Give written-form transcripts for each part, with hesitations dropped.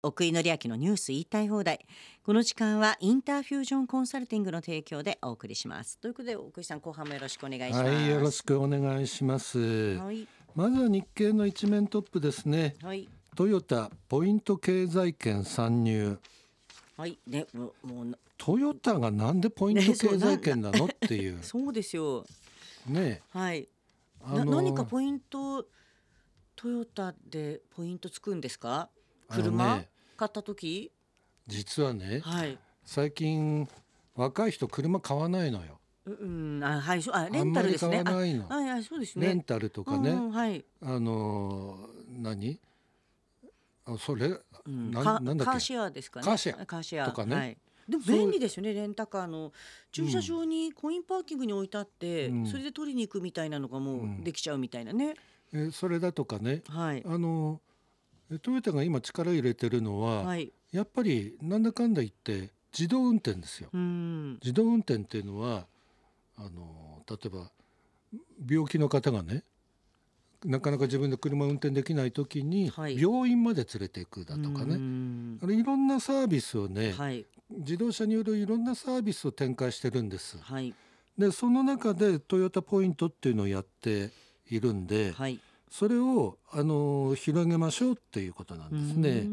奥井紀明のニュース言いたい放題。この時間はインターフュージョンコンサルティングの提供でお送りします。ということで奥井さん、後半もよろしくお願いします。 はい、よろしくお願いします。 はい、 まずは日経の一面トップですね。 はい、 トヨタポイント経済圏参入。 はいね、もうトヨタがなんでポイント経済圏なのっていうそうですよ。 ね。 はい、何かポイント、トヨタでポイントつくんですか？車、買った時。 実はね、 はい、 最近若い人車買わないのよ。 はい、レンタルですね。 あんまり買わないの。 はい、そうですね。 レンタルとかね、 はい、 何それ、なんだっけ、 カーシェアですかね。 カーシェアとかね、 はい、でも便利ですよね。レンタカーの駐車場にコインパーキングに置いてあって、それで取りに行くみたいなのがもうできちゃうみたいなね。 それだとかね、 はい、 トヨタが今力入れてるのは、 はい、 やっぱりなんだかんだ言って自動運転ですよ。自動運転っていうのは例えば病気の方がね、なかなか自分で車運転できない時に病院まで連れていくだとかね、いろんなサービスをね、自動車によるいろんなサービスを展開してるんです。でその中でトヨタポイントっていうのをやっているんで、それを広げましょうっていうことなんですね。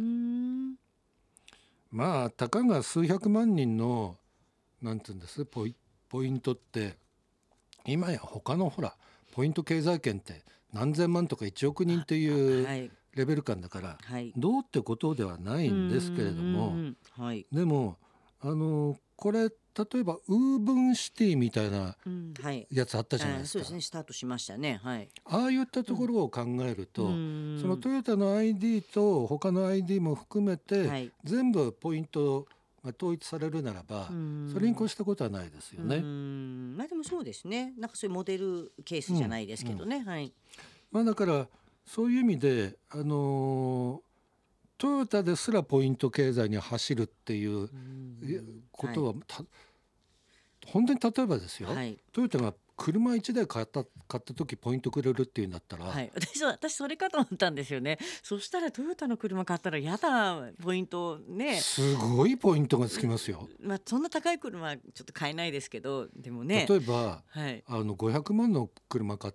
まあたかが数百万人のなんていうんですポイントって、今や他のほらポイント経済圏って何千万とか1億人っていうレベル感だから、どうってことではないんですけれども、でもこれ例えばウーブンシティみたいなやつあったじゃないですか。 そうですね、スタートしましたね。 ああいったところを考えると、そのトヨタの ID と他の ID も含めて、全部ポイントが統一されるならば、それに越したことはないですよね。 でもそうですね、なんかそういうモデルケースじゃないですけどね。 だからそういう意味でトヨタですらポイント経済に走るっていうことは、本当に例えばですよ、トヨタが車1台買った時ポイントくれるっていうんだったら、 私それかと思ったんですよね。そしたらトヨタの車買ったらやだ、ポイントね、 すごいポイントがつきますよ。 そんな高い車はちょっと買えないですけど、でもね、 例えば、500万の車買って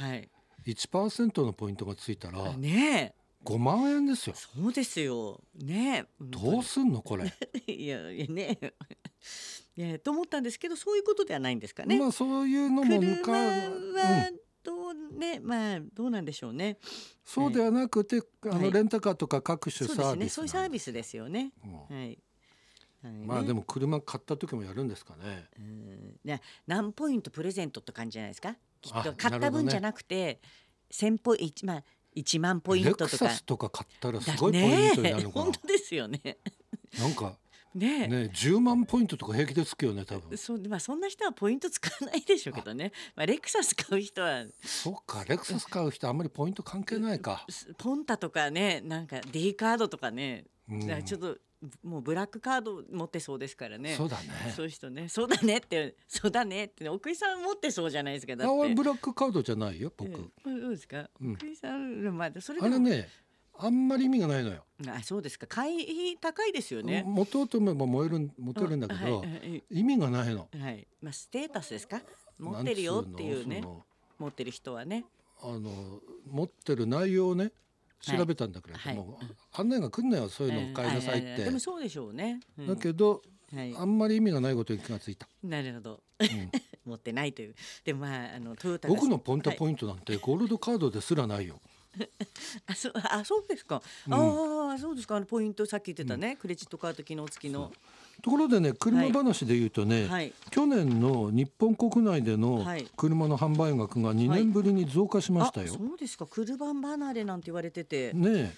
、1% のポイントがついたらね、 5万円ですよ。 そうですよね。 どうすんのこれいやねと思ったんですけど、そういうことではないんですかね。 そういうのも車はどうなんでしょうね。 そうではなくて、レンタカーとか各種サービス、 そういうサービスですよね。 でも車買った時もやるんですかね。 何ポイントプレゼントって感じじゃないですか。きっと買った分じゃなくて1000ポイント、1万ポイントとか。 レクサスとか買ったらすごいポイントになるのかな。 本当ですよね。 なんか10万ポイントとか平気でつくよね、多分。 そんな人はポイント使わないでしょうけどね。レクサス買う人は。 そうか、レクサス買う人あんまりポイント関係ないか。 ポンタとかね、なんか D カードとかね、ちょっともうブラックカード持ってそうですからね。 そうだね。 そういう人ね、そうだねって奥井さん持ってそうじゃないですか。だってブラックカードじゃないよ僕。 どうですか、奥井さん。それあれね、あんまり意味がないのよ。 そうですか。買い高いですよね。 持とうと思えば持てるんだけど、意味がないの。 ステータスですか。持ってるよっていうね、持ってる人はね、 持ってる内容をね調べたんだけれども、案内が来んのよ、そういうのを買いなさいって。 でもそうでしょうね。 だけど、あんまり意味がないことに気がついた。 なるほど。持ってないという。でもトヨタ僕のポイントなんてゴールドカードですらないよ。 そうですか。そうですか。ポイントさっき言ってたね、クレジットカード機能付きの。 ところでね、車話で言うとね、去年の日本国内での車の販売額が2年ぶりに増加しましたよ。 そうですか。車離れなんて言われててね。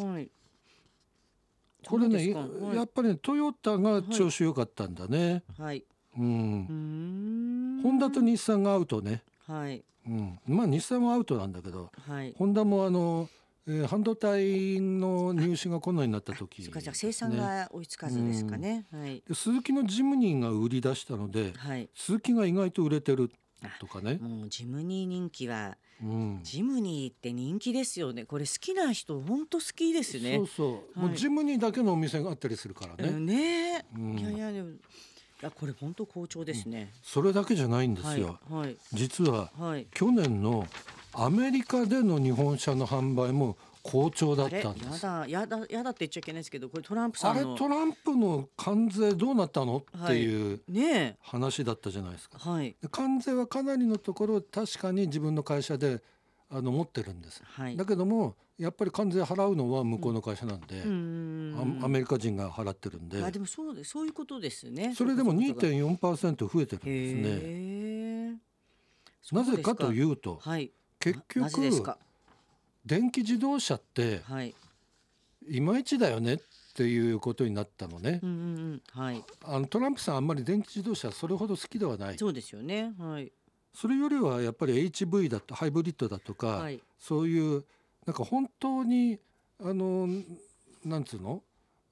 これね、やっぱりトヨタが調子良かったんだね。ホンダと日産がアウトね。日産はアウトなんだけど、ホンダも半導体の入手が困難になった時、 じゃあ生産が追いつかずですかね。 スズキのジムニーが売り出したので、スズキが意外と売れてる。 とかね。 もうジムニー人気は、 うん、 ジムニーって人気ですよね。これ好きな人本当好きですね。 そうそう、 はい、 もうジムニーだけのお店があったりするからね。 ね、 うん、 いやいやでも、いやこれ本当好調ですね。 それだけじゃないんですよ。 はい、 実は、 はい、 去年のアメリカでの日本車の販売も好調だったんです。 やだって言っちゃいけないですけど、これトランプさんのトランプの関税どうなったのっていうね話だったじゃないですか。 はい、 で関税はかなりのところ確かに自分の会社で持ってるんです、 はい、 だけどもやっぱり関税払うのは向こうの会社なんで、アメリカ人が払ってるんで、 でもそういうことですね。 それでも 2.4% 増えてるんですね。 へー、 なぜかというと、 はい、 結なぜですか。 局電気自動車ってはい、 いまいちだよねっていうことになったのね。 はい、 トランプさんあんまり電気自動車それほど好きではない。 そうですよね。はい、 それよりはやっぱり HV だとハイブリッドだとか、 はい、 そういうなんか本当になんつうの、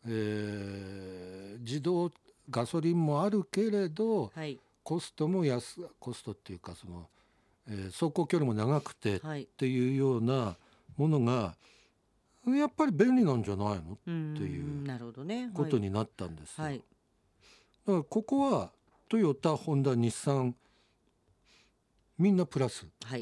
自動ガソリンもあるけれど、 はい、 コストっていうか走行距離も長くてっていうようなものがやっぱり便利なんじゃないのっていうなるほどね。 ことになったんですよ。 はい、 だからここはトヨタ、ホンダ、日産みんなプラス。 はい、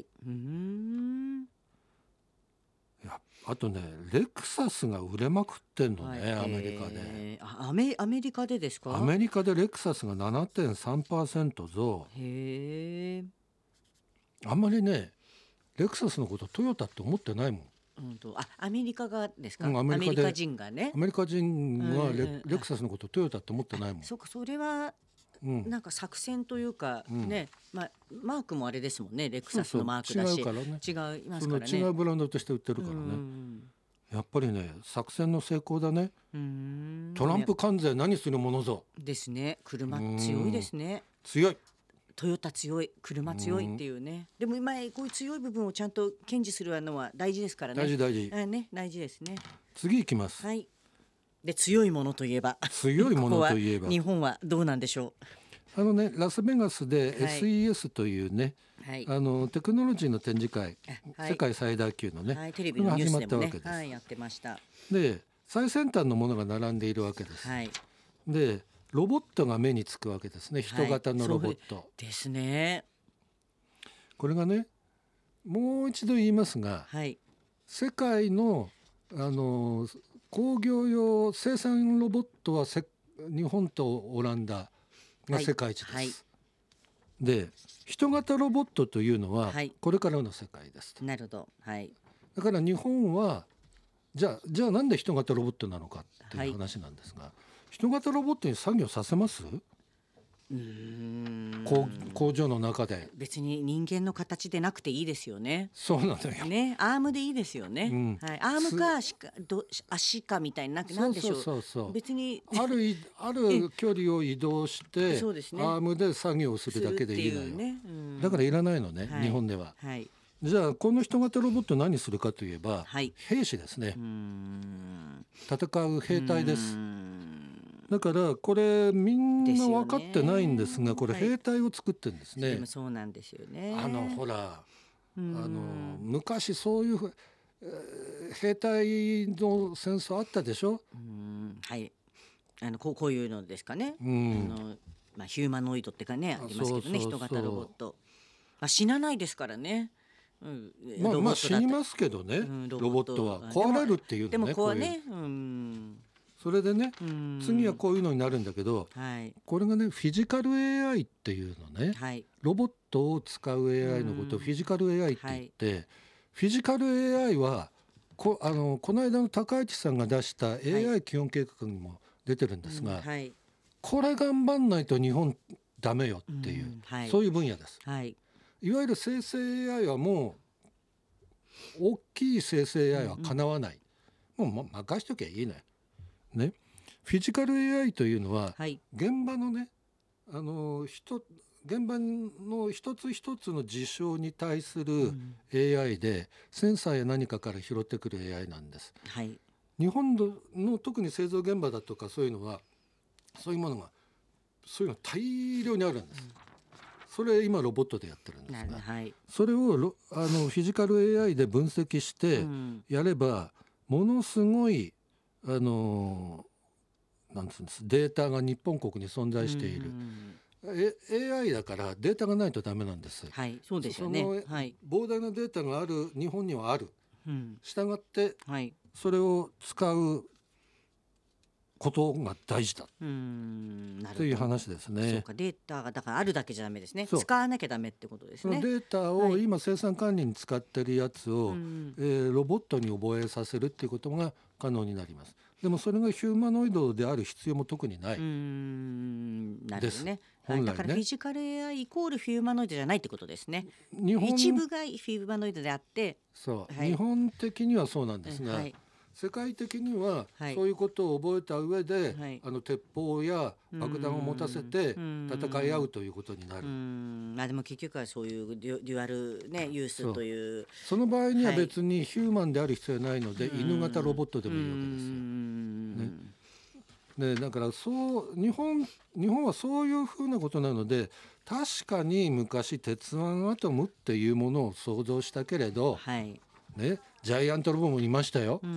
あとねレクサスが売れまくってんのね、 はい、 アメリカで。 アメリカでですか。 アメリカでレクサスが 7.3% 増。 へえ。 あんまりねレクサスのことトヨタって思ってないもん。 アメリカがですか。 アメリカでアメリカ人がね。 アメリカ人はレクサスのことトヨタって思ってないもん。 そうか、それはなんか作戦というかね、マークもあれですもんね。レクサスのマークだし、 違うからね。 違いますからね。 その違うブランドとして売ってるからね。やっぱりね作戦の成功だね。トランプ関税何するものぞですね。車強いですね。 強い。 トヨタ強い、車強いっていうね。でも今こういう強い部分をちゃんと堅持するのは大事ですからね。 大事、 ね、大事ですね。 次いきます。 はい。で強いものといえば強いものといえば日本はどうなんでしょう。ラスベガスで SES というね、 はい、 テクノロジーの展示会、 はい、 世界最大級のね、 テレビのニュースでもね、 はい、 やってました。 で最先端のものが並んでいるわけです、 はい、 でロボットが目につくわけですね。人型のロボット、 ですね。 これがねもう一度言いますが、 はい、 世界の工業用生産ロボットは日本とオランダが世界一です、はいはい、で人型ロボットというのはこれからの世界です、 なるほど、はい、 だから日本はじゃあなんで人型ロボットなのかっていう話なんですが、人型ロボットに作業させます？工場の中で別に人間の形でなくていいですよね。 そうなんだよね、アームでいいですよね、はい、アームか足かみたいな、なんでしょう、 そう別にある距離を移動してそうですね、 アームで作業するだけでいいのよ、 ね、 だからいらないのね、日本では、はい、じゃあこの人型ロボット何するかといえば、はい、兵士ですね。戦う兵隊です。だからこれみんな分かってないんですが、これ兵隊を作ってるんですね。 でもそうなんですよね。 ほら昔そういう兵隊の戦争あったでしょ。 はい、こういうのですかね。ヒューマノイドってかねありますけどね、人型ロボット、死なないですからね。 死にますけどね、ロボットは壊れるっていうのね。 でもこうね、 それでね、次はこういうのになるんだけど、これがねフィジカル AI っていうのね、ロボットを使う AI のことをフィジカル AI って言って、フィジカル AI はこの間の高市さんが出した AI 基本計画にも出てるんですが、これ頑張んないと日本ダメよっていう、そういう分野です。いわゆる生成 AI はもう大きい生成 AI はかなわない、もう任しときゃいいね。フィジカル AI というのは、現場のね現場の一つ一つの事象に対する AI で、センサーや何かから拾ってくる AI なんです、日本の特に製造現場だとかそういうのはそういうものが大量にあるんです、 それ今ロボットでやってるんですが、 はい、 それをフィジカル AI で分析してやれば、ものすごいなんていうんです、データが日本国に存在している。AI だからデータがないとダメなんです。 はい、そうですよね。はい、 膨大なデータがある日本にはある。したがって、 はい、 それを使うことが大事だという話ですね。 そうか、データがだからあるだけじゃダメですね。使わなきゃダメってことですね。 そのデータを今生産管理に使ってるやつを、ロボットに覚えさせるっていうことが可能になります。でもそれがヒューマノイドである必要も特にないです。 ね、 本来ね。 だからフィジカル AI イコールフューマノイドじゃないってことですね。一部がフューマノイドであって、 そう、日本的にはそうなんですが、世界的にはそういうことを覚えた上で、鉄砲や爆弾を持たせて戦い合うということになる。 でも結局はそういうデュアル、ね、ユースという、 その場合には別にヒューマンである必要はないので、犬型ロボットでもいいわけですよ。だから日本はそういうふうなことなので、確かに昔鉄腕アトムっていうものを想像したけれど、ジャイアントロボもいましたよ。ガ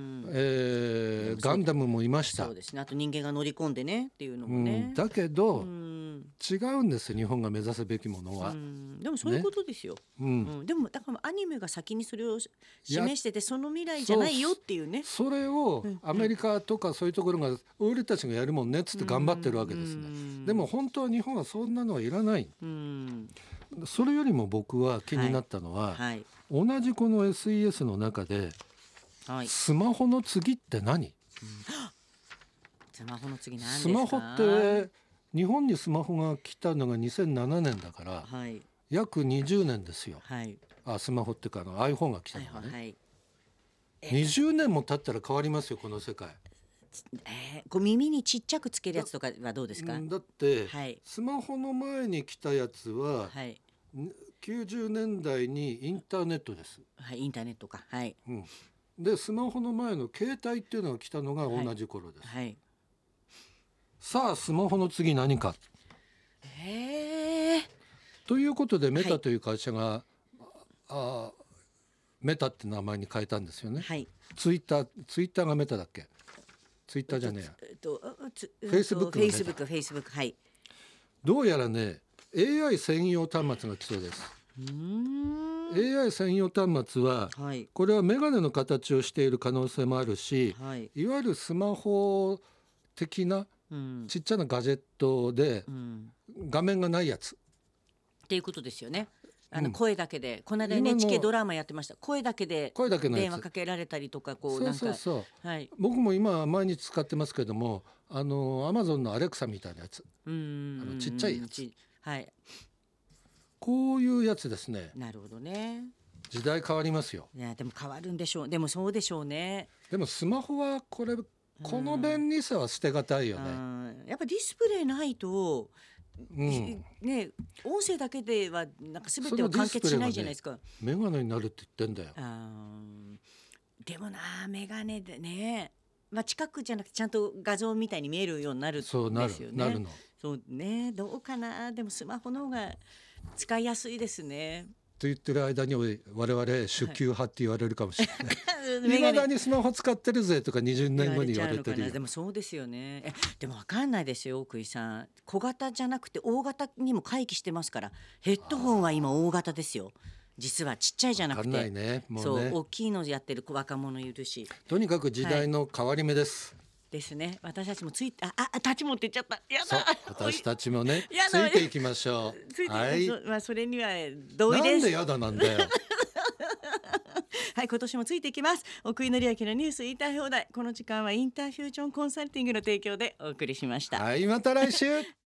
ンダムもいました。 そうですね。あと人間が乗り込んでねっていうのもね。 だけど違うんですよ、日本が目指すべきものは。 でもそういうことですよ。でもだからアニメが先にそれを示してて、その未来じゃないよっていうね。 それをアメリカとかそういうところが俺たちがやるもんねっつって頑張ってるわけですね。でも本当は日本はそんなのはいらない。それよりも僕は気になったのは、同じこの SES の中で、スマホの次って何？ スマホの次何ですか？ スマホって日本にスマホが来たのが2007年だから、約20年ですよ。スマホっていうかiPhone が来たのがね、20年も経ったら変わりますよ、この世界。 こう耳にちっちゃくつけるやつとかはどうですか？ だって、スマホの前に来たやつは、90年代にインターネットです。 インターネットか。 でスマホの前の携帯っていうのが来たのが同じ頃です。さあスマホの次何か。ということでメタという会社が、メタって名前に変えたんですよね。ツイッターがメタだっけ？ツイッターじゃねえや。フェイスブック。どうやらね、AI 専用端末が来そうです。AI 専用端末は、これはメガネの形をしている可能性もあるし、いわゆるスマホ的なちっちゃなガジェットで、画面がないやつっていうことですよね。声だけで、この間 NHK ドラマやってました。声だけで電話かけられたりとか、こうなんか、 僕も今毎日使ってますけども、Amazon のアレクサみたいなやつ、ちっちゃいやつ、こういうやつですね。 なるほどね。 時代変わりますよ。 いやでも変わるんでしょう。でもそうでしょうね。 でもスマホはこの便利さは捨てがたいよね。 やっぱディスプレイないと、ね、音声だけではなんか全ては完結しないじゃないですか。 メガネになるって言ってんだよ。 でもな、メガネでね、近くじゃなくてちゃんと画像みたいに見えるようになるんですよね。 なるの。 そうね、どうかな。でもスマホの方が使いやすいですね。 と言ってる間に我々初級派って言われるかもしれない。未だにスマホ使ってるぜとか20年後に言われてるよ。 でもそうですよね。でも分かんないですよ、奥井さん。小型じゃなくて大型にも回帰してますから。ヘッドホンは今大型ですよ。実はちっちゃいじゃなくて、もうね、そう大きいのやってる若者いるし、 とにかく時代の変わり目です、 ですね。私たちもたちもって言っちゃった。やだ。 私たちもねついていきましょう。それには同意です。 なんでやだなんだよ。 はい、今年もついていきます。奥井紀明のニュース言いたい放題。この時間はインターフュージョンコンサルティングの提供でお送りしました。 はい、また来週。